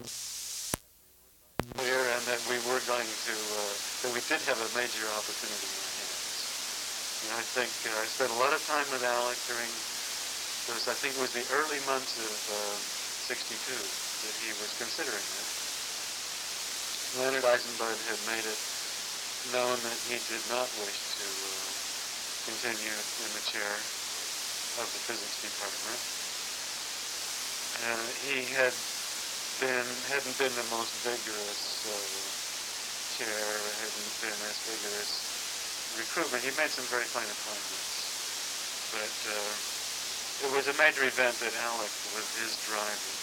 clear, and that we were going to, that we did have a major opportunity in our hands. And I think I spent a lot of time with Alec during those, I think it was the early months of 62 that he was considering it. Leonard Eisenbud had made it known that he did not wish to continue in the chair of the physics department. He hadn't been the most vigorous chair, hadn't been as vigorous recruitment. He made some very fine appointments, but it was a major event that Alec, with his drive and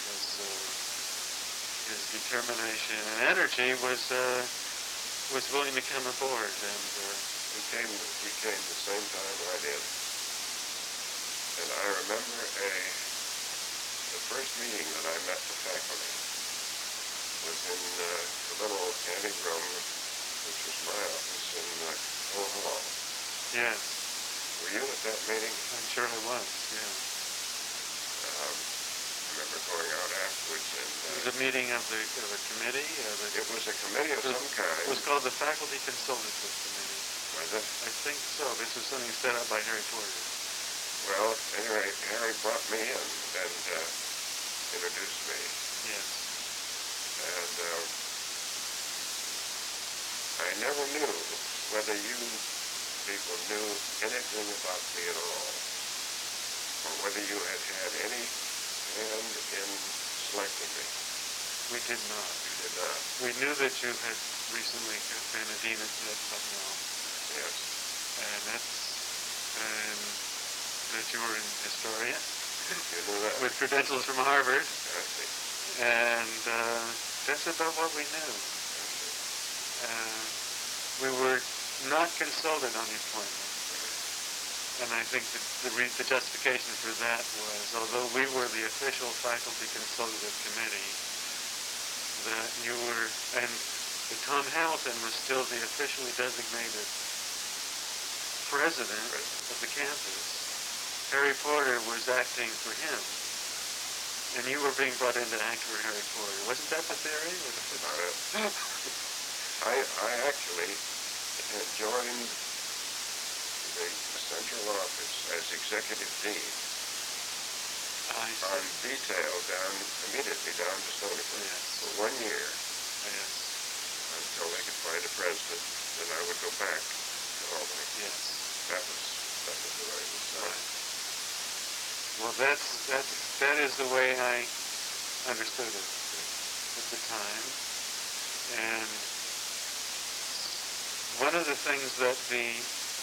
his determination and energy, was willing to come aboard. And he came the same time I did, and I remember the first meeting that I met the faculty was in the little anteroom, which was my office in Hill Hall. Yes. Were you at that meeting? I'm sure I was, yeah. I remember going out afterwards and... it was a meeting of a committee? It was a committee of some kind. It was called the Faculty Consultative Committee. Was it? I think so. This was something set up by Harry Porter. Well, anyway, Harry brought me in and introduced me. Yes. And I never knew whether you people knew anything about me at all, or whether you had had any hand in selecting me. We did not. You did not. We knew that you had recently been a dean at Bucknell. Yes. And that you were an historian. You knew that. With credentials from Harvard. I see. And that's about what we knew. We were not consulted on the appointment. And I think the justification for that was, although we were the official faculty consultative committee, that you were, and that Tom Hamilton was still the officially designated president of the campus. Harry Porter was acting for him, and you were being brought in to act for Harry Porter. Wasn't that the theory? I actually had joined the central office as executive dean on detail immediately down to Stony Brook for 1 year until they could find a president. Then I would go back to Albany. Yes. That was the way it was done. Right. Well, that is the way I understood it at the time. And one of the things that the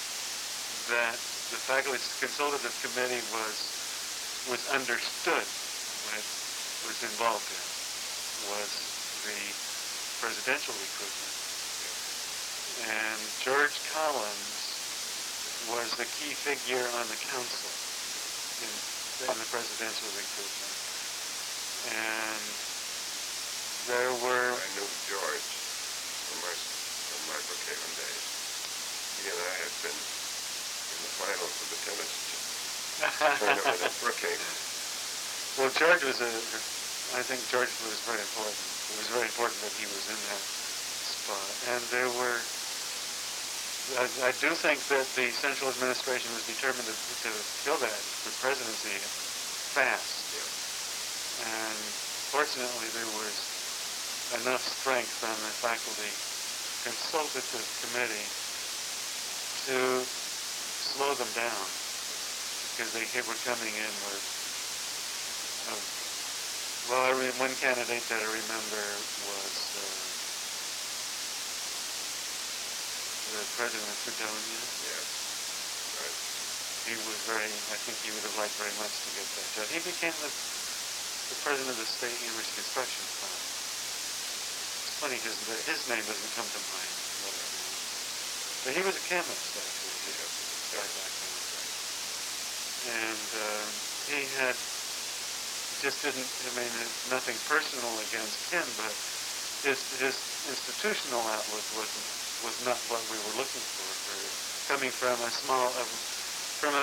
faculty consultative committee was understood, was involved in, was the presidential recruitment. And George Collins was the key figure on the council in the presidential recruitment. And there were... I knew George from my Brookhaven days. He and I had been in the finals of the tennis tournament at Brookhaven. Well, I think George was very important. It was very important that he was in that spot. And there were... I do think that the central administration was determined to fill the presidency fast. Yeah. And fortunately, there was enough strength on the faculty consultative committee to slow them down, because they were coming in with... one candidate that I remember was... the president of Fredonia. Yes. Right. He was I think he would have liked very much to get that job. He became the president of the State University Construction Fund. It's funny because his name doesn't come to mind. But he was a chemist, actually. Back then. And he had just didn't, nothing personal against him, but his institutional outlook was not what we were looking for coming from a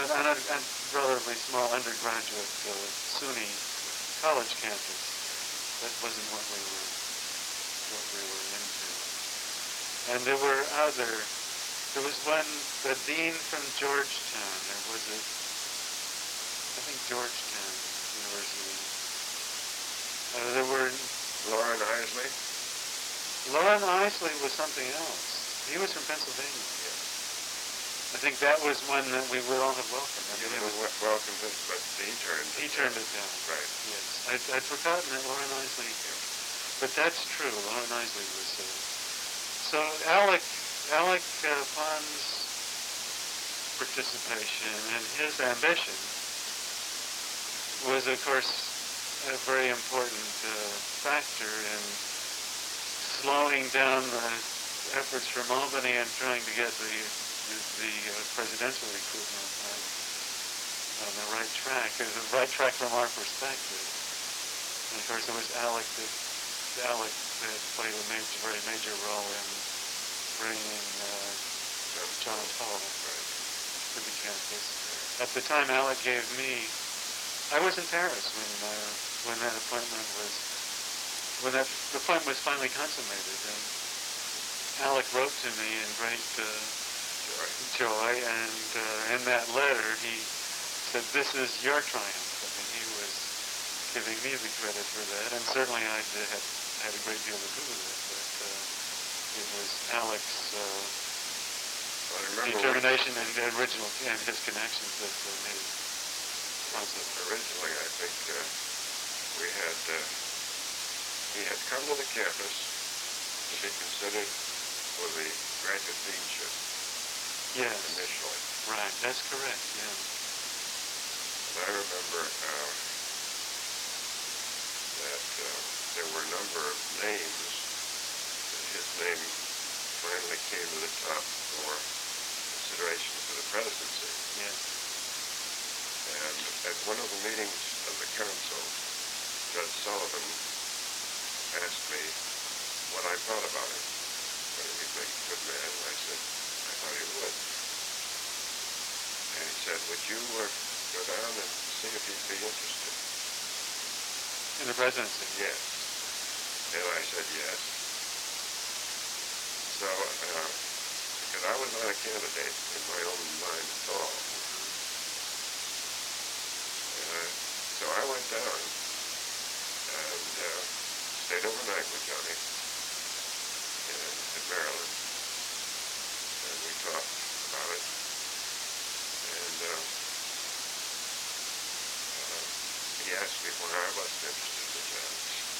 relatively small undergraduate SUNY college campus. That wasn't what we were into. And there were other. There was one, the dean from Georgetown. There was I think Georgetown University. There were. Lauren Isley? Lauren Isley was something else. He was from Pennsylvania. Yeah. I think that was one that we would all have welcomed. I You mean, would have welcomed it, but he turned it down. Right. Yes. I'd forgotten that Lauren Isley. Yeah. But that's true. Lauren Isley was. So Alec Pond's participation and his ambition was, of course, a very important factor in slowing down the efforts from Albany and trying to get the presidential recruitment on the right track from our perspective. And of course, it was Alec that played a very major role in bringing John Paul to the campus. At the time, Alec gave me. I was in Paris when that appointment was finally consummated, and Alec wrote to me in great joy, and in that letter he said, "This is your triumph." I mean, he was giving me the credit for that, and certainly I had a great deal to do with it, but it was Alec's determination and his connections that made it possible. Originally, I think he had come to the campus to be considered for the graduate deanship. Yes. Initially. Right, that's correct, yeah. And I remember that there were a number of names, and his name finally came to the top for consideration for the presidency. Yes. And at one of the meetings of the council, Judge Sullivan asked me what I thought about him, whether he'd make a good man, and I said, I thought he would. And he said, would you go down and see if he'd be interested? In the presidency? Yes. And I said yes. So, because I was not a candidate in my own mind at all. So I went down and stayed overnight with Johnny in Maryland. And we talked about it. And he asked me why I wasn't interested in the judge.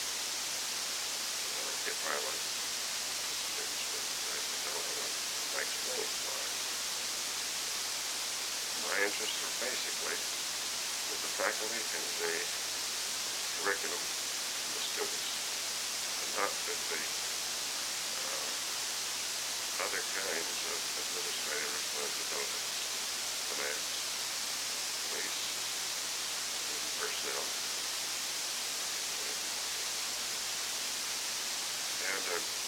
If I was interested. I said, no, I explained why. My interests were basically with the faculty and the curriculum and the students, and not with the other kinds of administrative responsibilities, finance, police, and personnel. And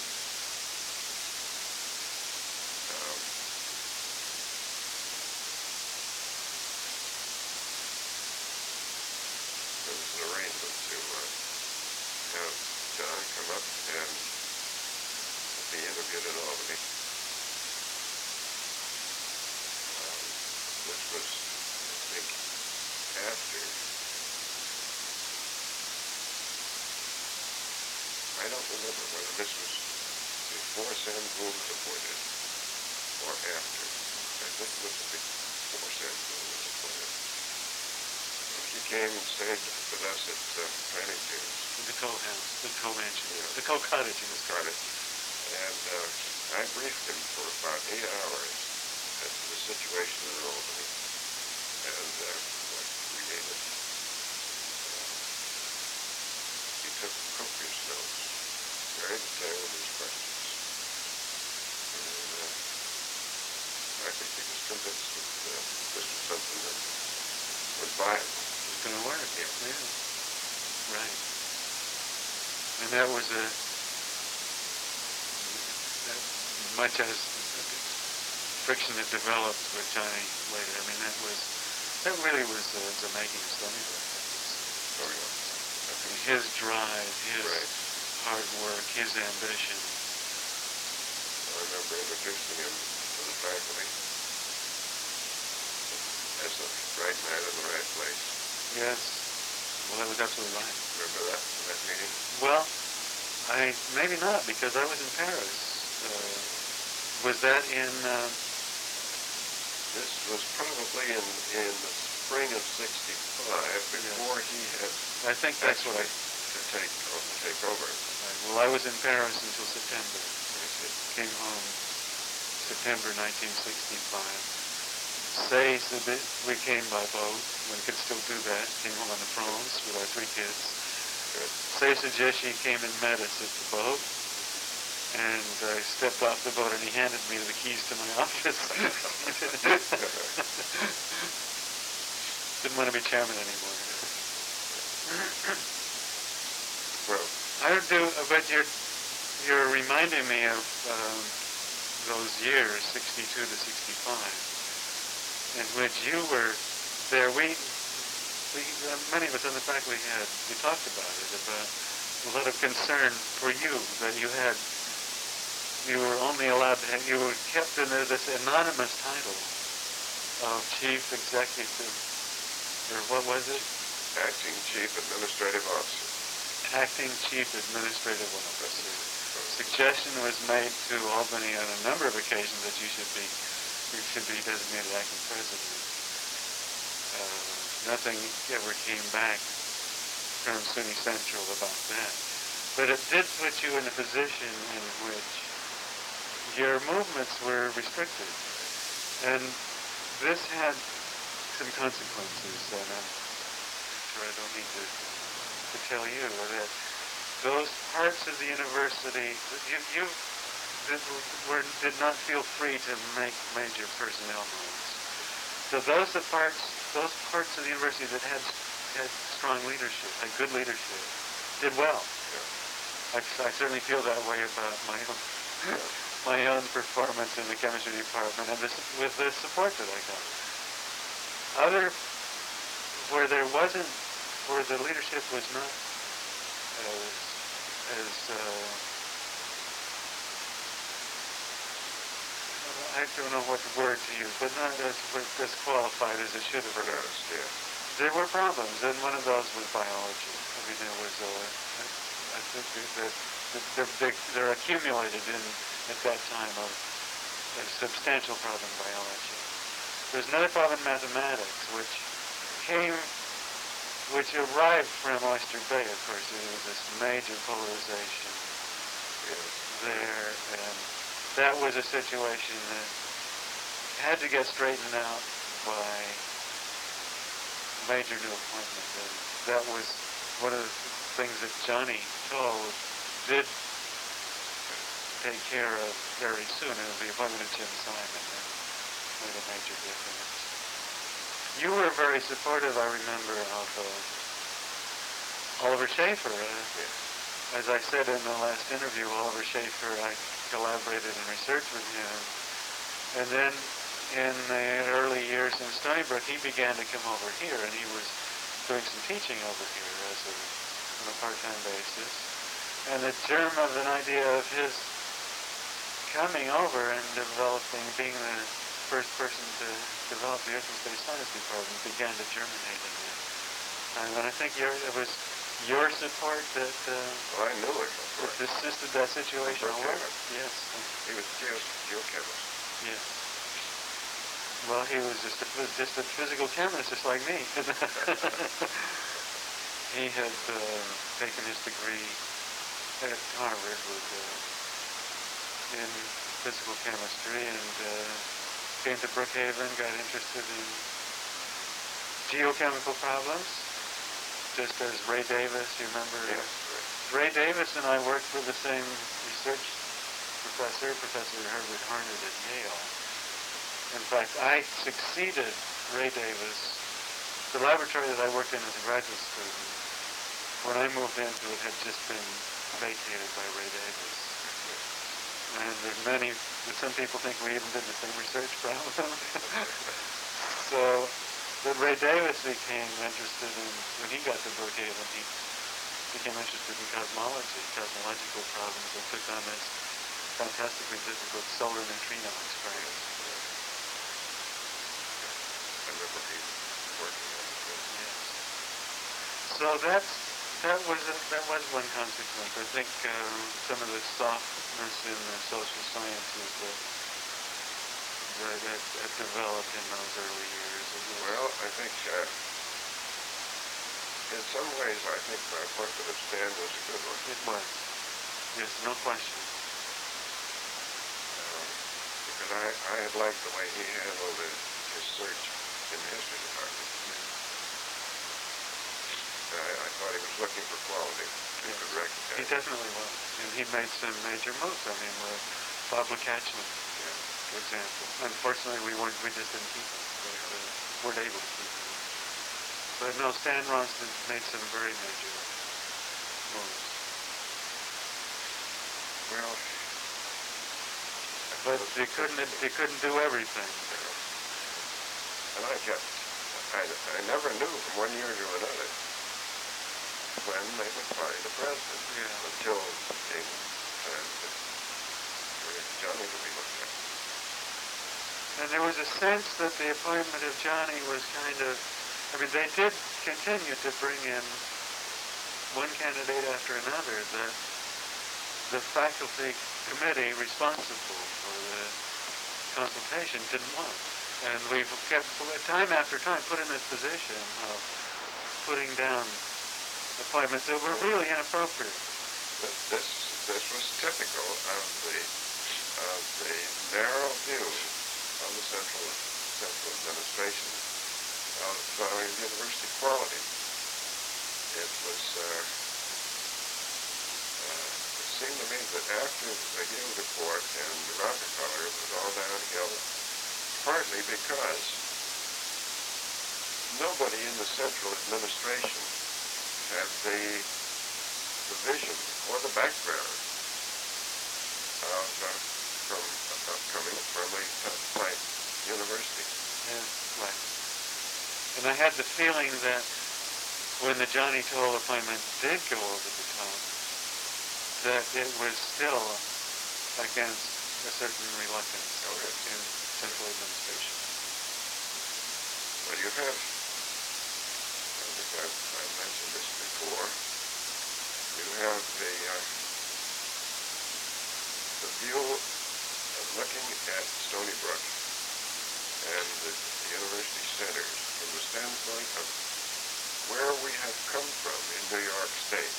there was an arrangement to have John come up and be interviewed in Albany, which was, I think, after. I don't remember whether this was before Sam Boone was appointed or after. I think it was before Sam Boone was appointed. He came and stayed with us at Planning Fields. The co-house, the co-mansion, Yeah. the co-cottage in this Cottage. And I briefed him for about 8 hours as to the situation in Albany and what we needed. He took copious notes, very detailed in his questions. And I think he was convinced that this was something that was viable. It's going to work. Yeah. Right. And that was much as friction that developed with Johnny later. I mean, that really was the making of Stony Brook. Oh, yeah. I mean, his drive, his Right. hard work, his ambition. I remember introducing him to the faculty as the right man in the right place. Yes. Well, that was absolutely right. Remember that meeting? Well, maybe not, because I was in Paris. Was that in? This was probably in the spring of '65, before he had I think that's what I. to take over. Well, I was in Paris until September. I said, Came home September 1965. Say so that we came by boat. We could still do that. Came home on the France with our 3 kids. good. Say Sajeshi came and met us at the boat, and I stepped off the boat and he handed me the keys to my office. Didn't want to be chairman anymore. Well, I do, but you're reminding me of those years, 62 to 65, in which you were there. Many of us on the faculty we talked about it, about a lot of concern for you, that you were only allowed to you were kept in this anonymous title of chief executive, or what was it? acting chief administrative officer. Acting chief administrative officer. Suggestion was made to Albany on a number of occasions that you should be designated acting president. Nothing ever came back from SUNY Central about that. But it did put you in a position in which your movements were restricted. And this had some consequences, and I'm sure I don't need to tell you that those parts of the university, you did not feel free to make major personnel moves. So those parts of the university that had strong leadership, had good leadership, did well. Yeah. I certainly feel that way about my own performance in the chemistry department, and with the support that I got. Where the leadership was not as I don't know what word to use, but not as qualified as it should have been. Yeah. There were problems, and one of those was biology. I mean, there was I think that they're accumulated at that time of a substantial problem in biology. There's another problem in mathematics, which arrived from Oyster Bay, of course. There was this major polarization there, and that was a situation that had to get straightened out by major new appointment. And that was one of the things that Johnny Toad did take care of very soon. It was the appointment of Jim Simon that made a major difference. You were very supportive, I remember, of Oliver Schaefer. As I said in the last interview, Oliver Schaefer, I collaborated in research with him. And then in the early years in Stony Brook, he began to come over here, and he was doing some teaching over here on a part-time basis. And the germ of an idea of his coming over and being the first person to develop the Earth and Space Science Department began to germinate in him. And I think it was your support that Well, I knew it, of course. assisted that situation. Yes. He was a geochemist. Yes. Well, he was just a physical chemist, just like me. He had taken his degree at Harvard in physical chemistry, and came to Brookhaven, got interested in geochemical problems, just as Ray Davis, you remember? Yes, Ray Davis and I worked for the same research professor, Professor Herbert Harnett at Yale. In fact, I succeeded Ray Davis. The laboratory that I worked in as a graduate student, when I moved into it, had just been vacated by Ray Davis. And some people think we even did the same research problem. So, but Ray Davis became interested in, when he got to Brookhaven, became interested in cosmology, cosmological problems, and took on this fantastically difficult solar neutrino experiment. I remember he working on it. Yes. So that was one consequence. I think some of the softness in the social sciences that developed in those early years. Well, I think in some ways, I think my appointment of Stan was a good one. It was. Yes, no question. Because I had liked the way he handled his search in the history department. I thought he was looking for quality. He could recognize. He definitely was. And he made some major moves. I mean, Bob McCatchlin, for example. Unfortunately, we just didn't keep him. We weren't able to keep him. But no, Stan Ronsted made some very major moves. Well, but they couldn't do everything. And I never knew from one year to another when they would find a president until it came time for Johnny to be looked at. And there was a sense that the appointment of Johnny was kind of, I mean, they did continue to bring in one candidate after another that the faculty committee responsible for the consultation didn't want. And we've kept, time after time, put in this position of putting down appointments that were really inappropriate. This was typical of the narrow view of the central administration of university quality. It seemed to me that after the Hill report and the Rockefeller, it was all downhill, partly because nobody in the central administration had the vision or the background coming from a top-flight university. Yeah, right. And I had the feeling that when the Johnny Toll appointment did go over the top, that it was still against a certain reluctance in central administration. Well, you have, I think I've mentioned this before, you have the view of looking at Stony Brook and the university centers from the standpoint of where we have come from in New York State,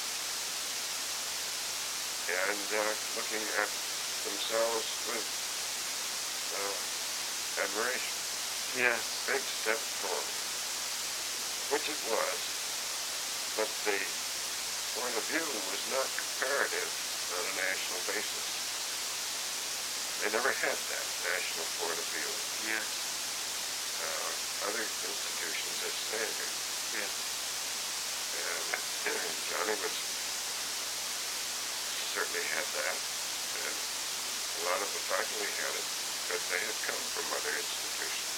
and looking at themselves with admiration. Yes. Big step forward, which it was, but the point of view was not comparative on a national basis. They never had that national point of view. Yes. Other institutions had standard. Yes. And Johnny was certainly had that, and a lot of the faculty had it, but they had come from other institutions.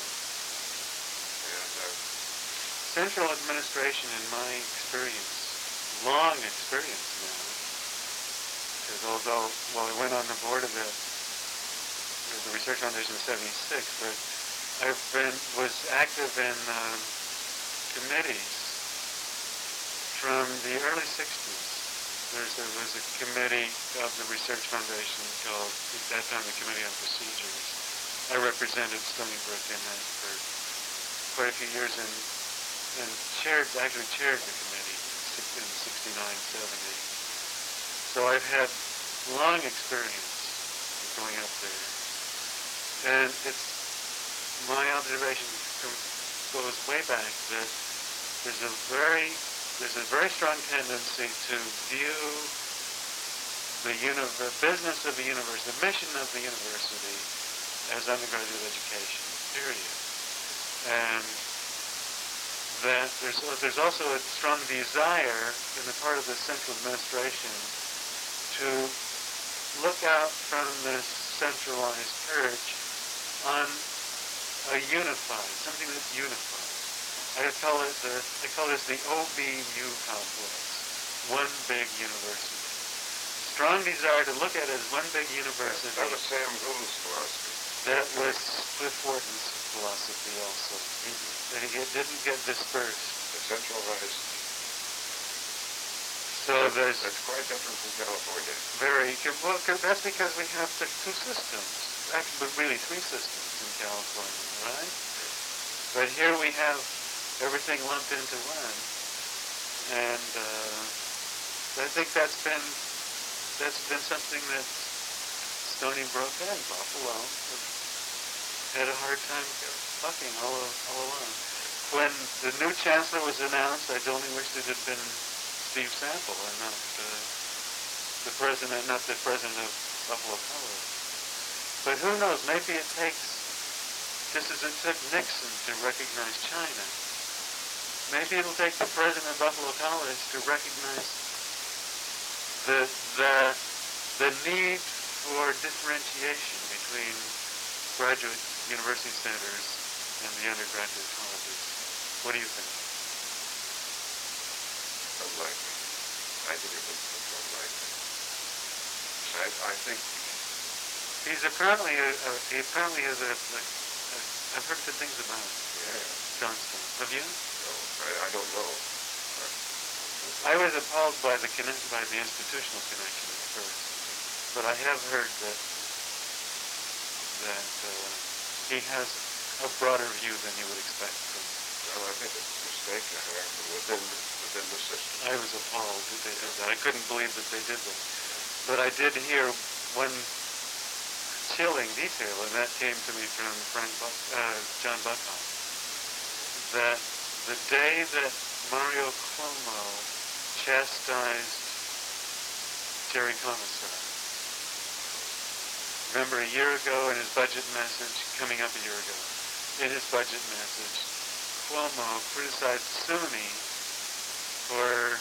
And central administration, in my experience, long experience now, because although, well, I went on the board of the Research Foundation in '76, but was active in committees from the early '60s. There was a committee of the Research Foundation called, at that time, the Committee on Procedures. I represented Stony Brook in that for quite a few years and actually chaired the committee in '69, '70. So I've had long experience going up there. And my observation goes way back that there's a very strong tendency to view the business of the university, the mission of the university, as undergraduate education, period. And that there's also a strong desire in the part of the central administration to look out from this centralized perch on something that's unified. I call this the OBU complex. one big university. Strong desire to look at it as one big university. That was Sam Gould's philosophy. That was Cliff Wharton's philosophy also. It didn't get dispersed. Decentralized. So there's That's quite different from California. well, that's because we have the two systems, actually, but really three systems in California, right? But here we have everything lumped into one, and I think that's been something that Stony Brook and Buffalo had a hard time bucking all along. When the new chancellor was announced, I only wished it had been Steve Sample and not the president of Buffalo College. But who knows? Maybe it takes, just as it took Nixon to recognize China, maybe it'll take the president of Buffalo College to recognize the need for differentiation between graduate university centers and the undergraduate colleges. What do you think? Unlikely. I think it's unlikely. I think He apparently has I've heard good things about Johnstown. Have you? no, I don't know. I was appalled by the institutional connection at first, but I have heard that he has a broader view than you would expect from. Well, I think it's a mistake to hire from within the system. I was appalled that they did that. I couldn't believe that they did that. But I did hear one chilling detail, and that came to me from John Buckhoff, that the day that Mario Cuomo chastised Jerry Commissar, remember a year ago in his budget message, coming up a year ago, in his budget message, Cuomo criticized SUNY for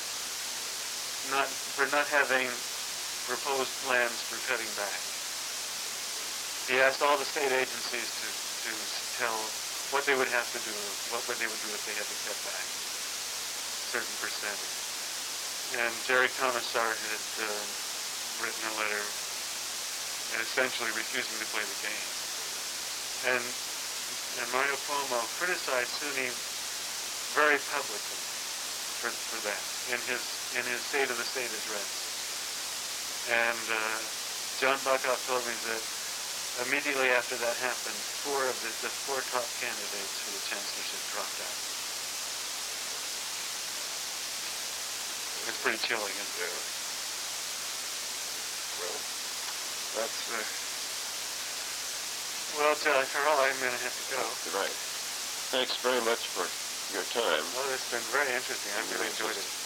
not having proposed plans for cutting back. He asked all the state agencies to tell what they would have to do, what they would do if they had to cut back a certain percentage. And Jerry Commissar had written a letter and essentially refusing to play the game. And Mario Cuomo criticized SUNY very publicly for that in his State of the State address. And John Buckhoff told me that immediately after that happened, the four top candidates for the chancellorship dropped out. It's pretty chilling, isn't it? Well, That's well, Carl, I'm going to have to go. Right. Thanks very much for your time. Well, it's been very interesting. I've really enjoyed it.